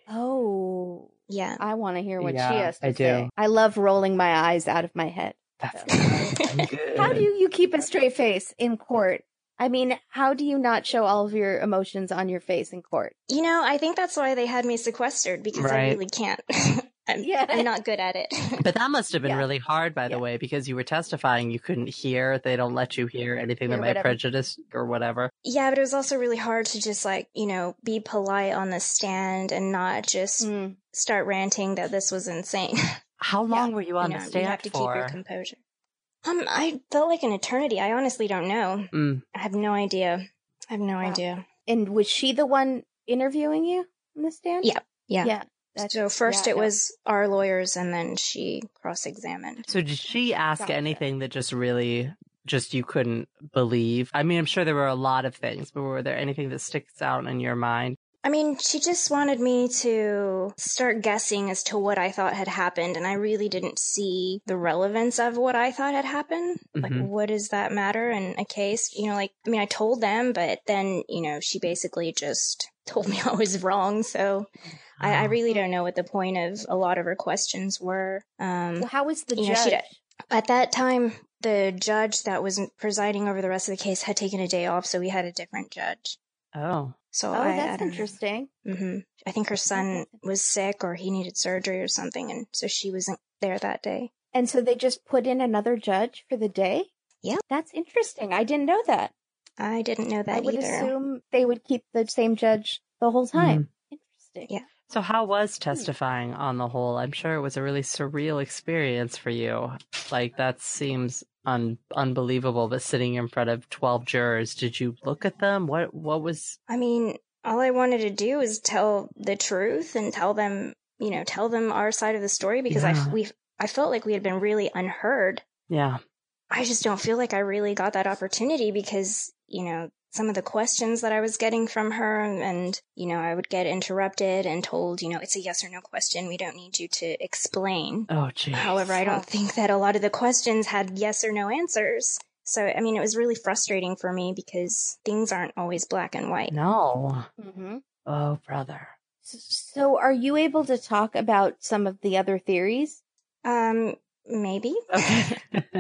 Oh, Yeah. I want to hear what Yeah, she has to I do. say. I love rolling my eyes out of my head. That's So- good. How do you, you keep a straight face in court? I mean, how do you not show all of your emotions on your face in court? You know, I think that's why they had me sequestered because I Right. really can't. I'm, Yeah. I'm not good at it. But that must have been Yeah. really hard, by the Yeah. way, because you were testifying. You couldn't hear. They don't let you hear anything that Hear might whatever. prejudice or whatever. Yeah, but it was also really hard to just like, you know, be polite on the stand and not just Mm. start ranting that this was insane. How long were you on you know, the stand you have to for? keep your composure. Um, I felt like an eternity. I honestly don't know. Mm. I have no idea. I have no Wow. idea. And was she the one interviewing you on the stand? Yeah. Yeah. Yeah. That's- So first yeah, it no. was our lawyers and then she cross-examined. So did she ask Gotcha. anything that just really, just you couldn't believe? I mean, I'm sure there were a lot of things, but were there anything that sticks out in your mind? I mean, she just wanted me to start guessing as to what I thought had happened, and I really didn't see the relevance of what I thought had happened. Like, Mhm. what does that matter in a case? You know, like, I mean, I told them, but then, you know, she basically just told me I was wrong, so I, I really don't know what the point of a lot of her questions were. Um, Well, how was the You know, judge? she did- at that time, the judge that was presiding over the rest of the case had taken a day off, so we had a different judge. Oh, So Oh, I, I that's don't know. interesting. hmm I think her son was sick or he needed surgery or something, and so she wasn't there that day. And so they just put in another judge for the day? Yeah. That's interesting. I didn't know that. I didn't know that I would either. assume they would keep the same judge the whole time. Interesting. Yeah. so how was testifying on the whole? I'm sure it was a really surreal experience for you. Like, that seems un- unbelievable, but sitting in front of twelve jurors, did you look at them? What, what was, I mean, all I wanted to do was tell the truth and tell them, you know, tell them our side of the story because Yeah. I we I felt like we had been really unheard. yeah. I just don't feel like I really got that opportunity because, you know, some of the questions that I was getting from her and, you know, I would get interrupted and told, you know, it's a yes or no question. We don't need you to explain. Oh, geez. However, I don't think that a lot of the questions had yes or no answers. So, I mean, it was really frustrating for me because things aren't always black and white. No. Mm-hmm. Oh, brother. So are you able to talk about some of the other theories? Um, maybe. Okay.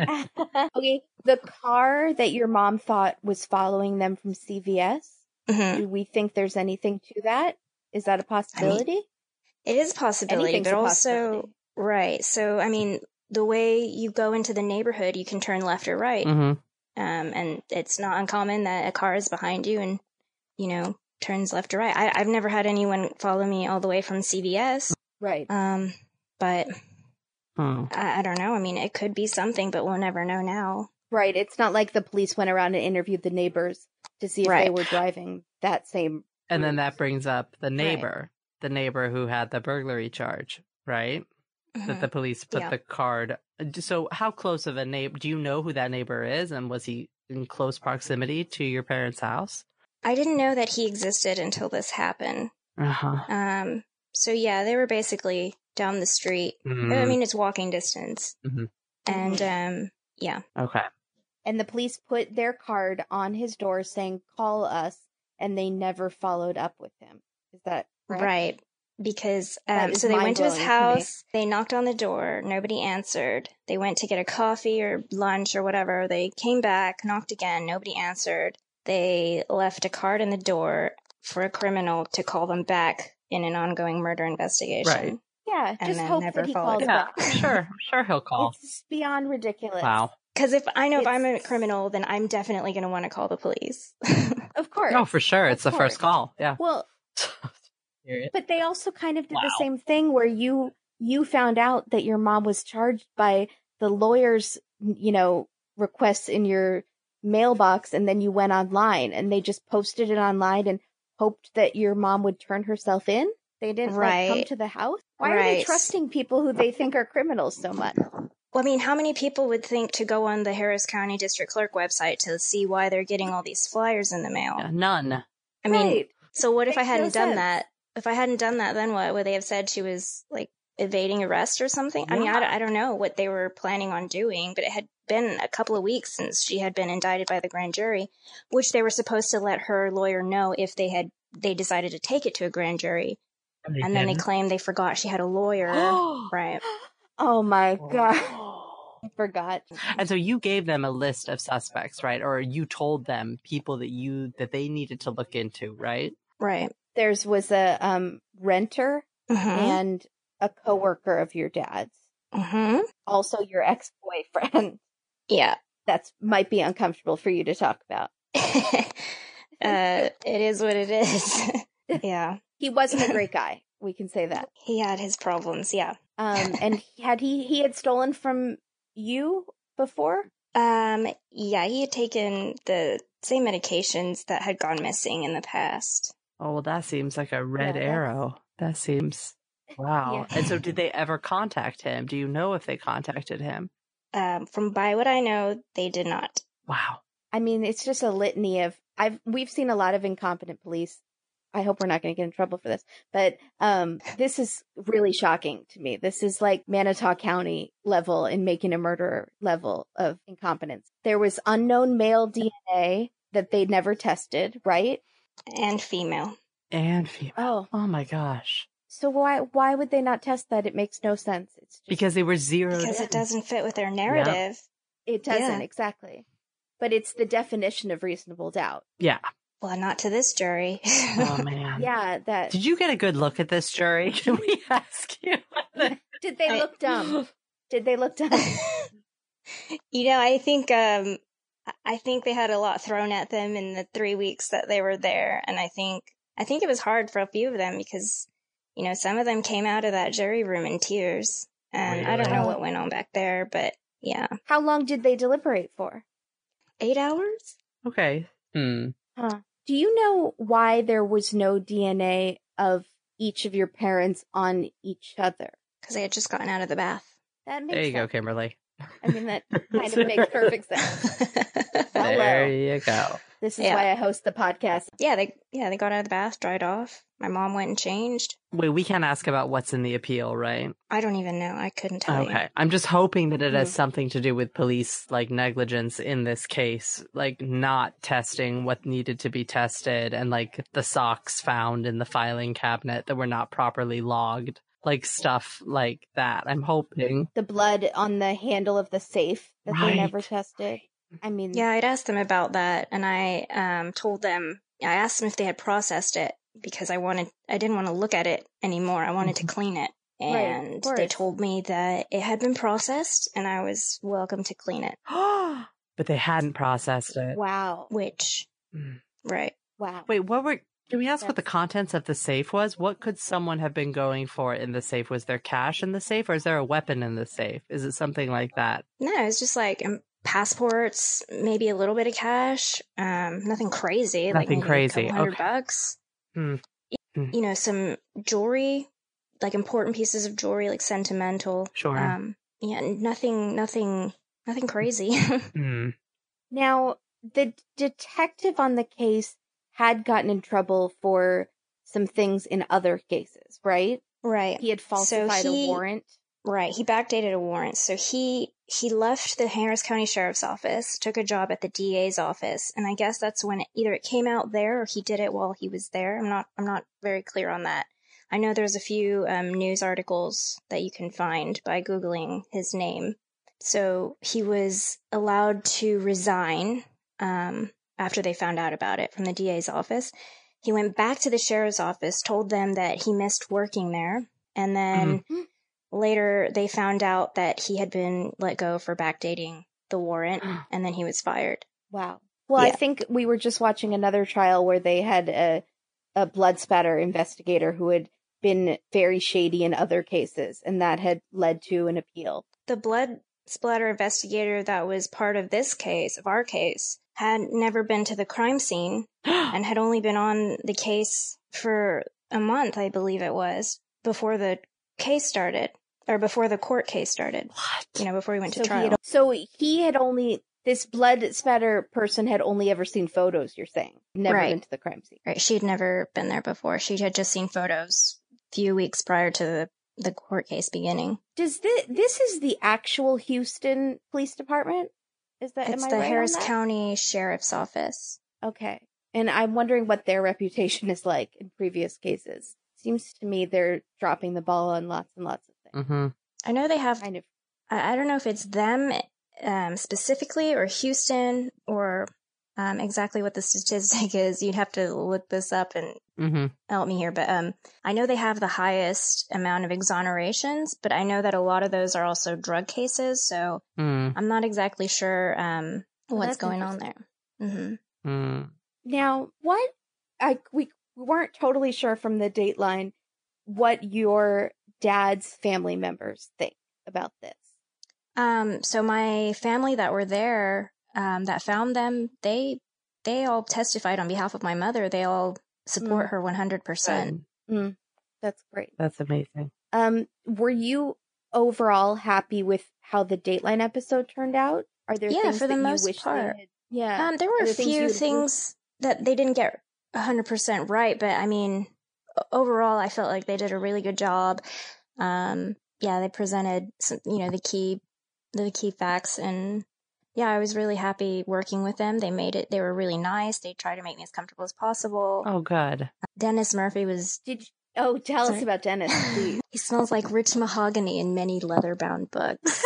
Okay, the car that your mom thought was following them from C V S, Mhm. do we think there's anything to that? Is that a possibility? It is a possibility, Anything's but a also, possibility. right. So, I mean, the way you go into the neighborhood, you can turn left or right. hmm Um, and it's not uncommon that a car is behind you and, you know, turns left or right. I, I've never had anyone follow me all the way from C V S. Right. Um, but Hmm. I, I don't know. I mean, it could be something, but we'll never know now. Right. It's not like the police went around and interviewed the neighbors to see if they Right. were driving that same And then route. that brings up the neighbor, the neighbor who had the burglary charge, right? That Mhm. the police put Yeah. the card. So how close of a neighbor, do you know who that neighbor is? And was he in close proximity to your parents' house? I didn't know that he existed until this happened. Uh-huh. Um, so yeah, they were basically down the street. Mhm. I mean, it's walking distance. Mhm. And, um, yeah. Okay. And the police put their card on his door saying, call us, and they never followed up with him. Is that correct? Right. Because, That um, is so they went to his mind-blowing to me. house, they knocked on the door, nobody answered. They went to get a coffee or lunch or whatever. They came back, knocked again, nobody answered. They left a card in the door for a criminal to call them back in an ongoing murder investigation. Right. Yeah, And just then hope never that he followed calls up. Yeah, back. I'm sure. I'm sure he'll call. It's beyond ridiculous. Wow. Because if I know if I'm a It's- criminal, then I'm definitely going to want to call the police. Of course. No, for sure. It's Of the first course. call. Yeah. Well, Period. but they also kind of did Wow. the same thing where you you found out that your mom was charged by the lawyer's, you know, requests in your mailbox, and then you went online and they just posted it online and hoped that your mom would turn herself in. They didn't like come Right. to the house. Why are they Right. trusting people who they think are criminals so much? Well, I mean, how many people would think to go on the Harris County District Clerk website to see why they're getting all these flyers in the mail? Yeah, none. I mean, Right. so what if I Makes no hadn't done sense. that? If I hadn't done that, then what? Would they have said she was like evading arrest or something? I mean, I, Yeah. don't- I don't know what they were planning on doing, but it had been a couple of weeks since she had been indicted by the grand jury, which they were supposed to let her lawyer know if they had they decided to take it to a grand jury, And, they and then they didn't. claimed they forgot she had a lawyer. Right. Oh my god. I forgot. And so you gave them a list of suspects, right? Or you told them people that you that they needed to look into, right? Right. There's was a um renter Mhm. and a coworker of your dad's. Mhm. Also your ex-boyfriend. Yeah. That's might be uncomfortable for you to talk about. uh, it is what it is. Yeah. He wasn't a great guy. We can say that. He had his problems. Yeah. Um, and he had he he had stolen from you before? Um, yeah, he had taken the same medications that had gone missing in the past. Oh, well, that seems like a red Yeah, that's- arrow. That seems wow. Yeah. And so, did they ever contact him? Do you know if they contacted him? Um, from by what I know, they did not. Wow. I mean, it's just a litany of I've we've seen a lot of incompetent police. I hope we're not going to get in trouble for this, but um, this is really shocking to me. This is like Manitowoc County level in making a murderer level of incompetence. There was unknown male D N A that they'd never tested, right? And female. And female. Oh, Oh my gosh. so why why would they not test that? It makes no sense. It's just, Because they were zeroed Because in. it doesn't fit with their narrative. it doesn't yeah. exactly, but it's the definition of reasonable doubt. Yeah. Well, not to this jury. Oh man. Yeah, that Did you get a good look at this jury? Can we ask you? did they I- look dumb? Did they look dumb? You know, I think um I think they had a lot thrown at them in the three weeks that they were there, and I think I think it was hard for a few of them because, you know, some of them came out of that jury room in tears, and I don't know Really? what went on back there, but yeah, How long did they deliberate for? eight hours. Okay. Hmm. Huh. Do you know why there was no D N A of each of your parents on each other? Because they had just gotten out of the bath. That makes There you go, sense. Kimberly. I mean, that kind of makes perfect sense. Hello. There you go. This is Yeah. why I host the podcast. Yeah, they yeah, they got out of the bath, dried off. My mom went and changed. Wait, we can't ask about what's in the appeal, right? I don't even know. I couldn't tell you. Okay. I'm just hoping that it has Mhm. something to do with police like negligence in this case, like not testing what needed to be tested and like the socks found in the filing cabinet that were not properly logged, like stuff like that. I'm hoping. The blood on the handle of the safe that Right. they never tested. I mean, Yeah, I'd asked them about that, and I um, told them, I asked them if they had processed it because I wanted, I didn't want to look at it anymore. I wanted to clean it. Right, of And they course. told me that it had been processed and I was welcome to clean it, But they hadn't processed it. wow. which, Mm. right. Wow. Wait, what were, can we ask what the That's- contents of the safe was? What could someone have been going for in the safe? Was there cash in the safe or is there a weapon in the safe? Is it something like that? No, it's just like um, passports, maybe a little bit of cash, um, nothing crazy. like Nothing maybe crazy, A couple hundred okay. bucks. Hmm. Hmm. You know, some jewelry, like important pieces of jewelry, like sentimental. Sure. Um, yeah, nothing, nothing, nothing crazy. Hmm. Now, the detective on the case had gotten in trouble for some things in other cases, right? Right. He had falsified he- a warrant. Right. He backdated a warrant. So he he left the Harris County Sheriff's Office, took a job at the D A's office, and I guess that's when it, either it came out there or he did it while he was there. I'm not I'm not very clear on that. I know there's a few um, news articles that you can find by Googling his name. So he was allowed to resign um, after they found out about it from the D A's office. He went back to the sheriff's office, told them that he missed working there, and then Mhm. later they found out that he had been let go for backdating the warrant, and then he was fired. Wow. Well, I Yeah. think we were just watching another trial where they had a, a blood spatter investigator who had been very shady in other cases, and that had led to an appeal. The blood splatter investigator that was part of this case, of our case, had never been to the crime scene and had only been on the case for a month, I believe it was, before the case started, or before the court case started, What? you know, before we went to So he, trial. had, so he had only, this blood spatter person had only ever seen photos, you're saying? Never Right. been to the crime scene. Right, she had never been there before. She had just seen photos a few weeks prior to the, the court case beginning. Does this, this is the actual Houston Police Department? Is that, It's am I the right on Harris that? County Sheriff's Office. Okay. And I'm wondering what their reputation is like in previous cases. Seems to me they're dropping the ball on lots and lots of things. Mm-hmm. I know they have, Kind of. I, I don't know if it's them um, specifically or Houston or um, exactly what the statistic is. You'd have to look this up and Mm-hmm. help me here. But um, I know they have the highest amount of exonerations, but I know that a lot of those are also drug cases. So Mm. I'm not exactly sure um, Well, what's that's going on there. hmm Mm. Now, what I we weren't totally sure from the Dateline what your dad's family members think about this. Um, so my family that were there, um, that found them, they they all testified on behalf of my mother. They all support Mm. her one hundred percent. Good. That's great. That's amazing. Um, were you overall happy with how the Dateline episode turned out? Are there Yeah, things for the that most you wish part. they had? Yeah. Um, there were Are a there things you few would improve? things that they didn't get one hundred percent right, but I mean, o- overall, I felt like they did a really good job. Um, yeah, they presented some, you know, the key, the key facts, and yeah, I was really happy working with them. They made it, they were really nice. They tried to make me as comfortable as possible. Oh, good. Dennis Murphy was, Did you, oh, tell us Sorry. about Dennis, please. he smells like rich mahogany in many leather-bound books.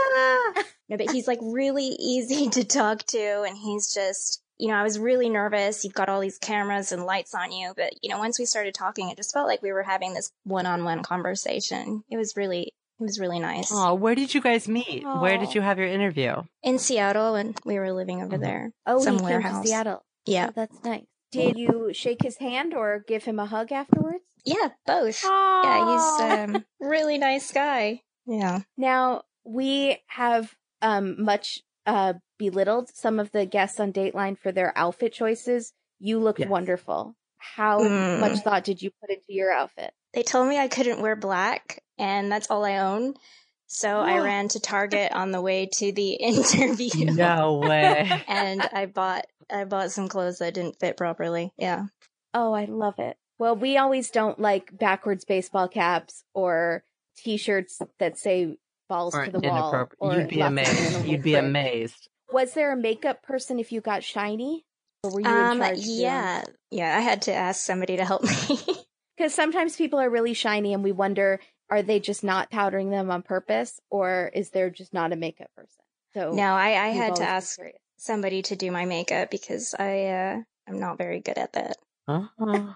No, but he's like really easy to talk to, and he's just, you know, I was really nervous. You've got all these cameras and lights on you, but you know, once we started talking, it just felt like we were having this one-on-one conversation. It was really, it was really nice. Oh, where did you guys meet? Where did Aw. you have your interview? In Seattle, and we were living over Mhm. there. Oh, Some he came warehouse. to Seattle. Yeah, Oh, that's nice. Did you shake his hand or give him a hug afterwards? yeah, both. Oh, Yeah, he's um, really nice guy. Yeah. Now, we have um, much uh, belittled some of the guests on Dateline for their outfit choices. You looked Yes. wonderful. How Mm. much thought did you put into your outfit? They told me I couldn't wear black, and that's all I own. So I ran to Target on the way to the interview. No way. And I bought I bought some clothes that didn't fit properly. Yeah. Oh, I love it. Well, we always don't like backwards baseball caps or T-shirts that say balls Or to the wall. inappropriate. Or You'd be lots of amazed. animal You'd be print. amazed. Was there a makeup person if you got shiny? Or were you in Um, charge? of your own? yeah. Yeah, I had to ask somebody to help me. Because sometimes people are really shiny and we wonder, are they just not powdering them on purpose or is there just not a makeup person? So No, I, I we've had always to been ask curious. somebody to do my makeup because I, uh, I'm not very good at that. Uh-huh.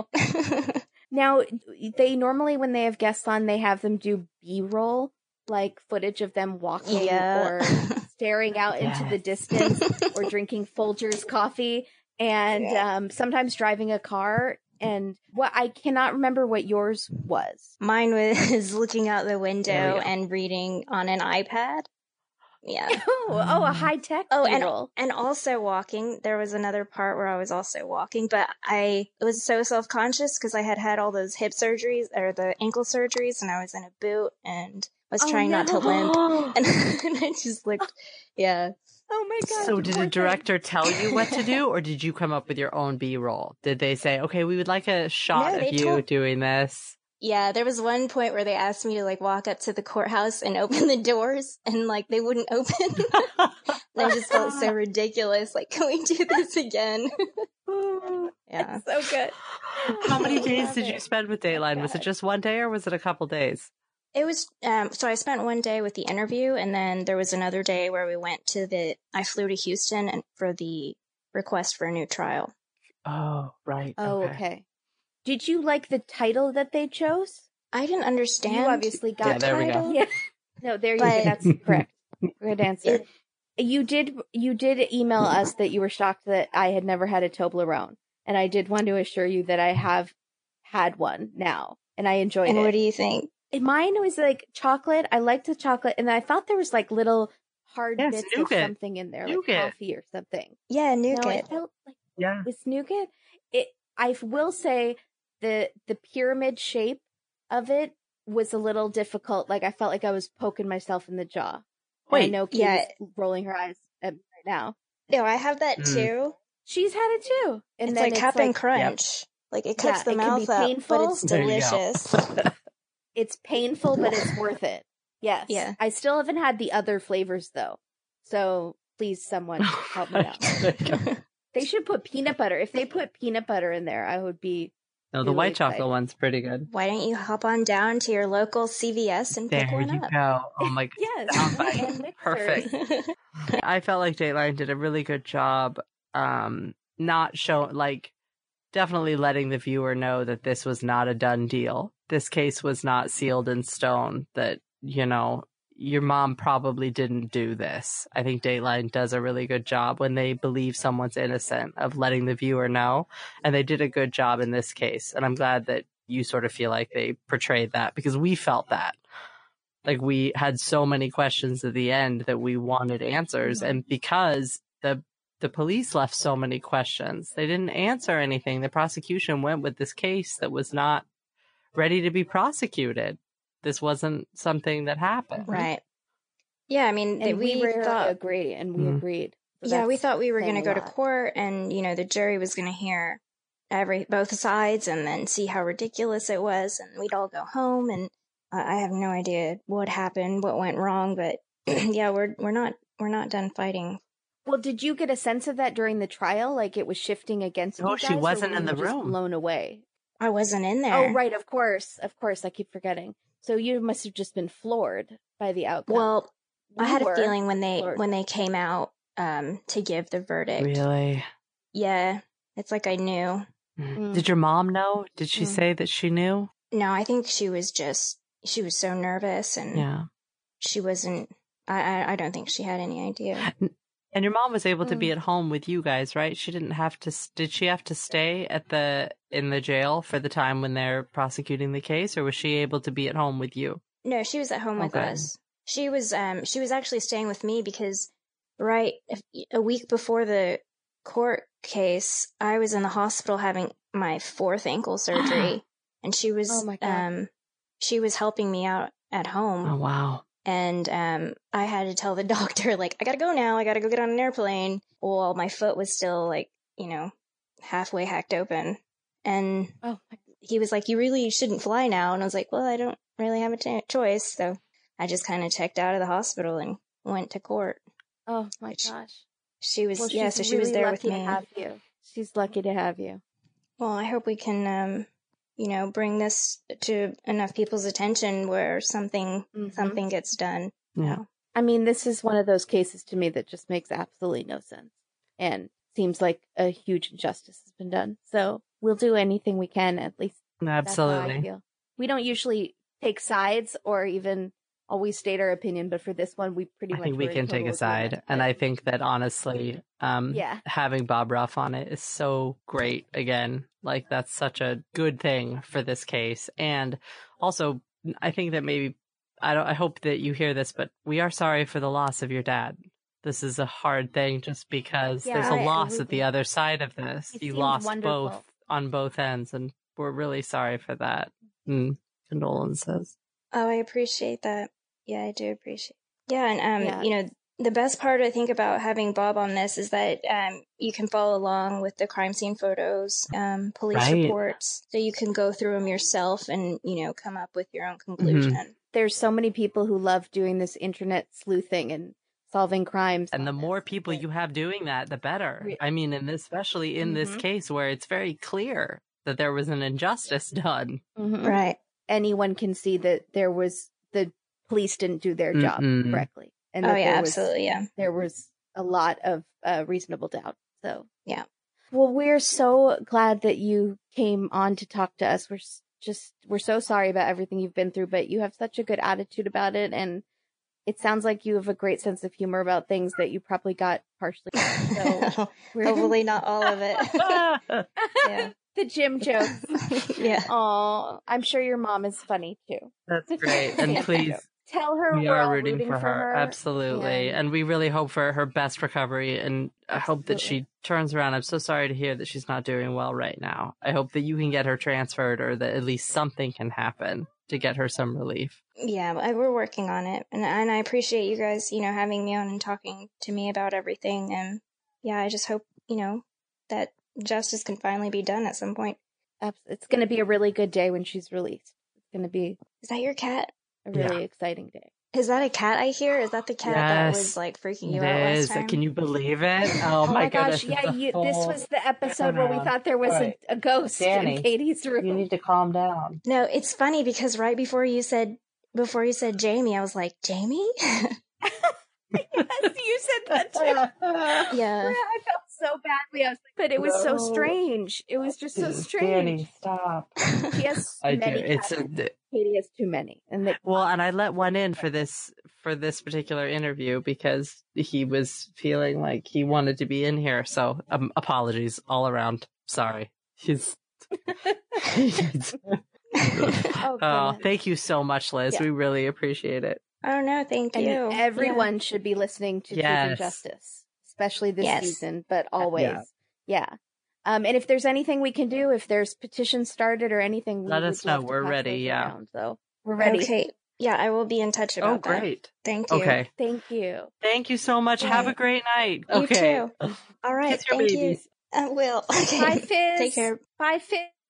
Now, they normally, when they have guests on, they have them do B-roll, like footage of them walking Yeah. or staring out into the distance or drinking Folgers coffee and Yeah. um, sometimes driving a car. And what I cannot remember what yours was. Mine was looking out the There window we go. and reading on an iPad. Yeah. Oh, oh, a high tech Oh, and B-roll. and also walking. There was another part where I was also walking, but I was so self-conscious because I had had all those hip surgeries or the ankle surgeries, and I was in a boot and was Oh, trying not to no. limp, and, and I just looked, yeah. Oh my god! So you did poor a thing. director tell you what to do, or did you come up with your own B-roll? Did they say, okay, we would like a shot No, of they you told- doing this? Yeah, there was one point where they asked me to like walk up to the courthouse and open the doors, and like they wouldn't open. And I just felt so ridiculous. Like, can we do this again? Yeah. So good. How many I days love did you it. spend with Dateline? Was it God. just one day or was it a couple days? It was, um, so I spent one day with the interview, and then there was another day where we went to the, I flew to Houston and for the request for a new trial. Oh, right. Oh, okay. Did you like the title that they chose? I didn't understand. You obviously got Yeah, there we go. title. Yeah. No, there you But- go. That's correct. Good answer. It- You did. You did email us that you were shocked that I had never had a Toblerone, and I did want to assure you that I have had one now, and I enjoyed And it. what do you think? And mine was like chocolate. I liked the chocolate, and I thought there was like little hard Yes, bits nougat. of something in there, like Nougat. coffee or something. Yeah, No, nougat. it felt like Yeah. with nougat. It. I will say the the pyramid shape of it was a little difficult. Like I felt like I was poking myself in the jaw. And I Wait, know yeah. Katie's rolling her eyes at me right now. No, I have that Mm. too. She's had it too, and it's then like it's Cap'n like Crunch. Like it cooks Yeah, the it can be mouth up, painful. but it's There you go. delicious. it's painful, but it's worth it. Yes. Yeah. I still haven't had the other flavors though, so please, someone help me out. There you go. They should put peanut butter. If they put peanut butter in there, I would be. No, the Really white chocolate excited. one's pretty good. Why don't you hop on down to your local C V S and pick There one you up? go. Oh my god. Yes. Sounds like And mixers. perfect. I felt like Dateline did a really good job um not show like definitely letting the viewer know that this was not a done deal. This case was not sealed in stone, that, you know, your mom probably didn't do this. I think Dateline does a really good job when they believe someone's innocent of letting the viewer know, and they did a good job in this case. And I'm glad that you sort of feel like they portrayed that, because we felt that. Like we had so many questions at the end that we wanted answers, and because the the police left so many questions, they didn't answer anything. The prosecution went with this case that was not ready to be prosecuted. This wasn't something that happened. Right. Yeah, I mean, And we, we, rarely thought, agree, and we Mm. agreed. So yeah, we that's thought we were saying going to a go to lot. court, and you know, the jury was going to hear every both sides, and then see how ridiculous it was, and we'd all go home. And uh, I have no idea what happened, what went wrong, but yeah, we're we're not we're not done fighting. Well, did you get a sense of that during the trial? Like it was shifting against No, you guys? she or wasn't were in you the just room. blown away. I wasn't in there. Oh, right. Of course. Of course. I keep forgetting. So you must have just been floored by the outcome. Well, I We had were a feeling when they floored. when they came out um, to give the verdict. Really? Yeah, it's like I knew. Mm. Did your mom know? Did she Mm. say that she knew? No, I think she was just she was so nervous, and Yeah. she wasn't. I, I I don't think she had any idea. And your mom was able to Mm. be at home with you guys, right? She didn't have to. Did she have to stay at the in the jail for the time when they're prosecuting the case, or was she able to be at home with you? No, she was at home with Okay. us. She was um she was actually staying with me because right a- a week before the court case, I was in the hospital having my fourth ankle surgery, and she was Oh my God. um she was helping me out at home. Oh wow! And um, I had to tell the doctor, like, I gotta go now. I gotta go get on an airplane. Well, my foot was still, like, you know, halfway hacked open. And Oh, my he was like, you really shouldn't fly now. And I was like, well, I don't really have a t- choice. So I just kind of checked out of the hospital and went to court. Oh my Which- gosh. She was, Well, yeah, she's so she was really there with lucky me. to have you. She's lucky to have you. Well, I hope we can, um, you know, bring this to enough people's attention where something Mhm. something gets done. Yeah. I mean, this is one of those cases to me that just makes absolutely no sense and seems like a huge injustice has been done. So we'll do anything we can, at least that's how I Absolutely. feel. We don't usually take sides or even always state our opinion, but for this one, we pretty I much think we were in can take total a side. agreement. And But- I think that honestly, um, Yeah. having Bob Ruff on it is so great. Again, like that's such a good thing for this case. And also, I think that maybe, I don't, I hope that you hear this, but we are sorry for the loss of your dad. This is a hard thing just because Yeah, there's a I- loss we- at the other side of this. He You seems lost wonderful. both on both ends, and we're really sorry for that. Mm, condolences. Oh, I appreciate that. Yeah, I do appreciate. Yeah, and um, Yeah. you know, the best part I think about having Bob on this is that um, you can follow along with the crime scene photos, um, police Right. reports, so you can go through them yourself and you know come up with your own conclusion. There's so many people who love doing this internet sleuthing and solving crimes. And the on this. more people you have doing that, the better. Re- I mean, and especially in this Mhm. case where it's very clear that there was an injustice done. Mhm. Right. Anyone can see that there was the police didn't do their job Mm-mm. correctly, and Oh that yeah, there was, absolutely. Yeah. there was a lot of uh, reasonable doubt. So Yeah. Well, we're so glad that you came on to talk to us. We're s- just we're so sorry about everything you've been through, but you have such a good attitude about it, and it sounds like you have a great sense of humor about things that you probably got partially. So we're Hopefully not all of it. Yeah. the gym jokes. Yeah. Oh, I'm sure your mom is funny too. That's great. And Yeah. please, Tell her we we're are all rooting, for, her. Absolutely. and- And we really hope for her best recovery. And I hope that Absolutely. she turns around. I'm so sorry to hear that she's not doing well right now. I hope that you can get her transferred or that at least something can happen to get her some relief. Yeah, I- we're working on it, and and I appreciate you guys, you know, having me on and talking to me about everything. And yeah, I just hope you know that justice can finally be done at some point. Abs- It's going to be a really good day when she's released. It's going to be Is that your cat? a really exciting day. Is that a cat I hear? Is that the cat that Yes, was like freaking you It out is. last time? Can you believe it? Oh, Oh my my gosh! goodness. Yeah, it's a you, this full was the episode where we turnaround. thought there was Right. a, a ghost Danny, in Katie's room. You need to calm down. No, it's funny because right before you said before you said Jamie, I was like, Jamie? Yes, you said that too. Yeah. I felt so badly. I was like, but it was so No. strange. It was just so strange. Danny, stop. She has I do. many It's cats. a, Katie has too many, and they, well, and I let one in for this for this particular interview because he was feeling like he wanted to be in here. So um, apologies all around. Sorry. He's. oh, Oh, goodness. thank you so much, Liz. Yeah. We really appreciate it. Oh no, thank And you. everyone should be listening to Truth Yes. and Justice, especially this Yes. season, but always. Yeah. Yeah. Um, and if there's anything we can do, if there's petitions started or anything, we Let would us know. love to We're pass ready, those yeah. around. So we're Yeah. ready. Okay. Yeah, I will be in touch about Oh, that. great. Thank you. Okay. Thank you. Thank you so much. Have a Right. great night. You Okay. too. All right. Kiss your Thank babies. you. I will. Okay. Bye, Fizz. Take care. Bye, Fizz.